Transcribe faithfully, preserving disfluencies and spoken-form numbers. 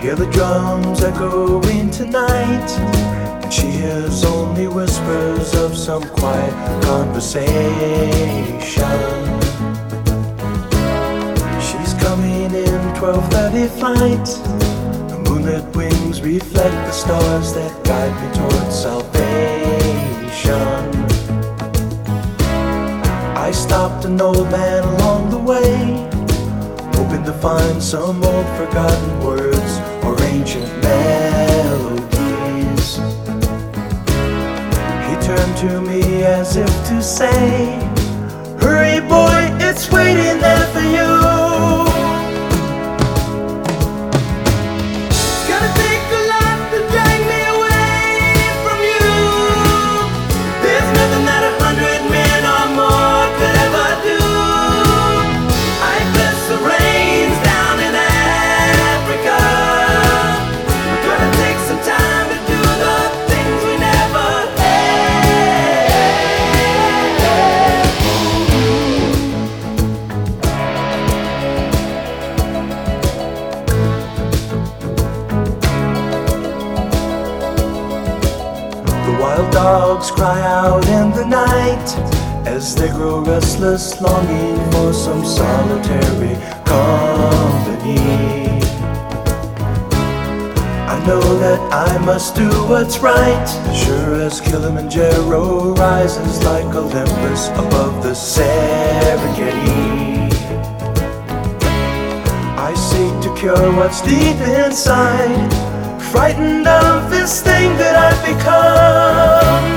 Hear the drums echoing tonight, and she hears only whispers of some quiet conversation. She's coming in twelve thirty flight. The moonlit wings reflect the stars that guide me towards salvation. I stopped an old man along the way, hoping to find some old forgotten words or ancient melodies. He turned to me as if to say, "Hurry boy, it's waiting there for you." It's gonna take a lot to drag me away from you. There's nothing that a hundred men or more could ever do. I bless the rains down in Africa. We're gonna take some time to do the things we never had. The wild dogs cry out in the night as they grow restless, longing for some solitary company. I know that I must do what's right, sure as Kilimanjaro rises like Olympus above the Serengeti. I seek to cure what's deep inside, frightened of this thing that I've become.